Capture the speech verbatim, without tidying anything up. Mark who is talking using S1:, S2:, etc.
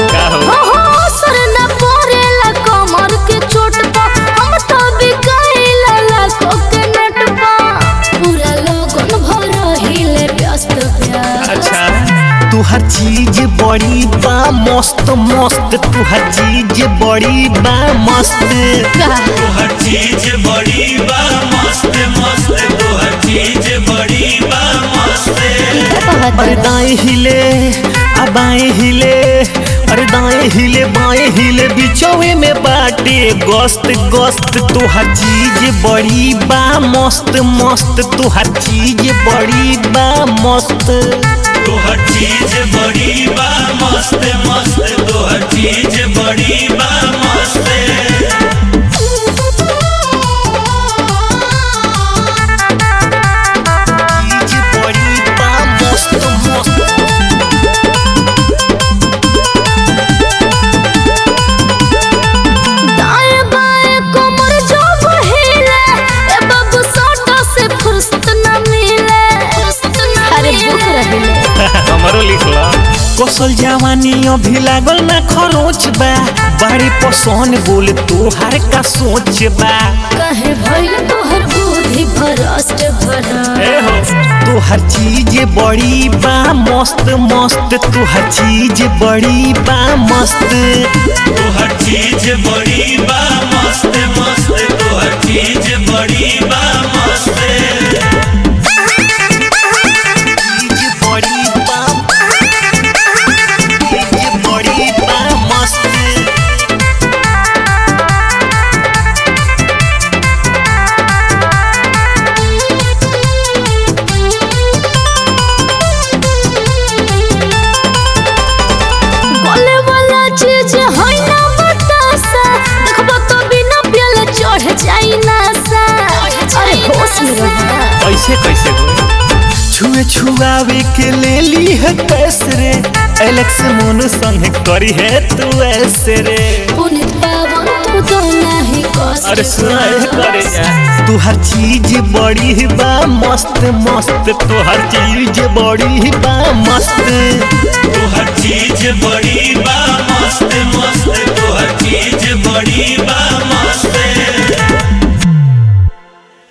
S1: का हो
S2: हो हो सर न परेला कमर के चोट पा हम तो बिकाइला लाखों के नोट पा पूरा लोगन भर हिले व्यस्त व्यस्त
S1: अच्छा तू हर चीज बड़ी बा मस्त मस्त तू हर चीज बड़ी बा मस्त
S3: तू हर चीज बड़ी बा मस्त मस्त तू हर चीज बड़ी बा मस्त
S1: अरे दाएं हिले आ बाएं हिले अरे दाएं हिले बाएं हिले बिचौए में बाटे गोस्त गोस्त तू हर चीज बड़ी बा मस्त मस्त तू हर चीज बड़ी बा मस्त
S3: तू हर चीज बड़ी बा मस्त मस्त तू हर चीज बड़ी बा मस्त
S1: चीज बड़ी बा मस्त मस्त
S2: दाएं बाएं कमर जो बहिले ए बाबू सोटा से फुर्सत न मिले अरे भूख रहिले
S1: हमरो लिख ला कौशल जवानी अभी लागल ना खरोच बा बड़ी पसंद बोले तोहार का सोच बा
S2: कहे भइल तोहर बुद्धि भ्रष्ट भरा
S1: ए हो तू हर चीज बड़ी बा मस्त मस्त तू हर चीज बड़ी बा मस्त
S3: तू हर चीज बड़ी बा मस्त मस्त तू हर चीज बड़ी बा मस्त
S1: चीज बड़ी बा चीज बड़ी बा मस्त
S2: बोले वाला चीज है ना बतासा देखबो तो बिना पियल चढ़ जाई नासा अरे होश में रह
S1: ऐसे कैसे हो छुए छुआवे के ले ली है कैसे रे एलेक्स मोनू संग करी है तू ऐसे रे
S2: पुनित पावन तू तो नहीं कष्ट
S1: अरे सुना करे जा तू हर चीज बड़ी बा मस्त मस्त तू हर चीज बड़ी बा मस्त
S3: तू हर चीज बड़ी बा